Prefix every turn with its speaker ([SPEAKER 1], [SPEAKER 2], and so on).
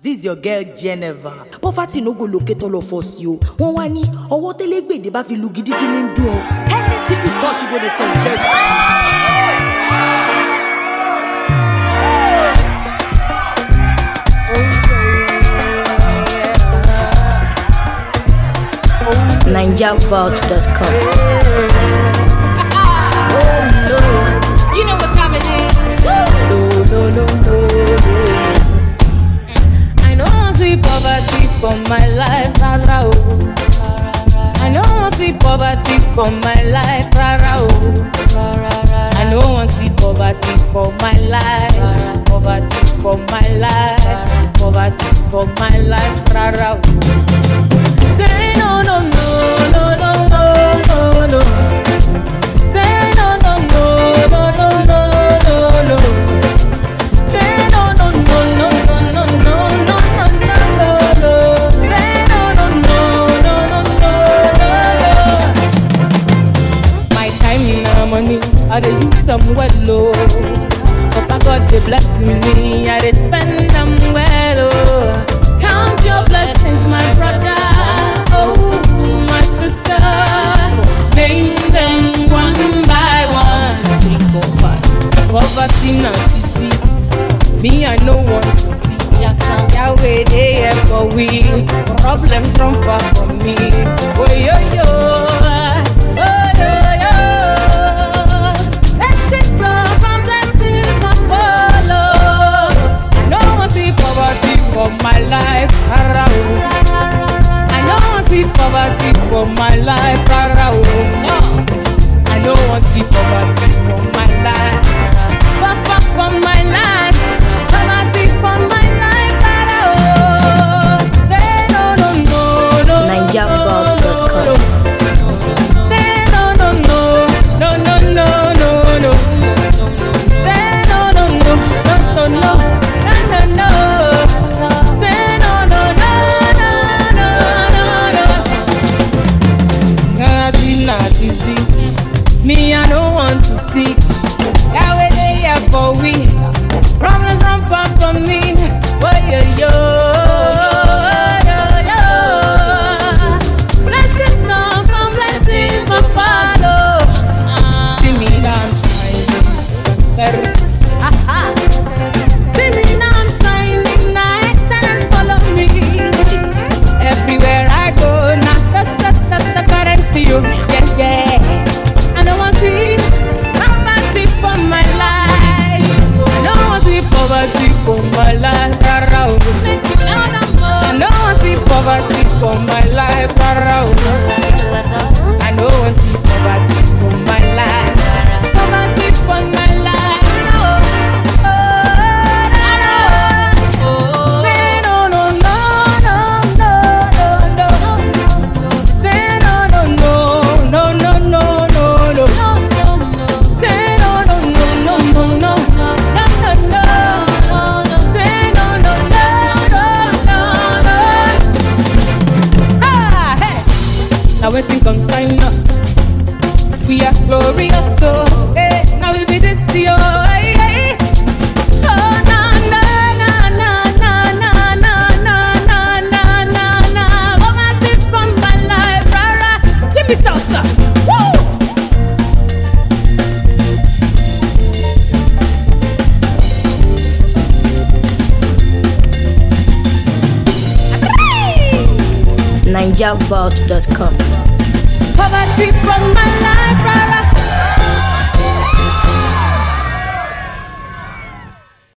[SPEAKER 1] This is your girl Geneva. Poverty no go locate all of us, yo. Wọ́n wá ní ọwọ́ tẹ́lẹ̀gbèdè bá fi lu gidigidi ní dùn o. Anything you touch, you go dey celebrate.
[SPEAKER 2] NigerVault.com.
[SPEAKER 3] You know what time it is. No. I know I see poverty for my life, rara oh. I know I see poverty for my life, rara oh. I know I see poverty for my life, poverty for my life, poverty for my life, rara oh. Say no. Say no. I dey use them well, oh. Papa God dey bless me, I dey spend them well, oh. Count your blessings, my brother, oh, my sister. Name them one by one. 1, 2, 3, 4, 5. Poverty not disease, me I no want to see. Yahweh they here for we, problems from far from me. Oh yo. For my life, I know I see poverty for my life, I know I see poverty for my life, Papa for my life, poverty for my life, say no.
[SPEAKER 2] NigerVault.com.
[SPEAKER 3] Say no. Say no. Me, I don't want to see Yahweh they here for we. Problems run far from me. Oh yo. Blessings from blessings my follow. See me now I'm shining, spirit. See me now I'm shining, now excellence follow me. Everywhere I go, now currency you, yeah. I don't want to see poverty for my life. I don't want to see poverty for my life. I don't want to see poverty for my life. I don't want to see poverty for my life. Poverty for my life. Now we think consign us. We are glorious, so hey, now we be this year. Hey. Oh na. Oh my this from my life, rara. Give me salsa. Woo.
[SPEAKER 2] NigerVault.com.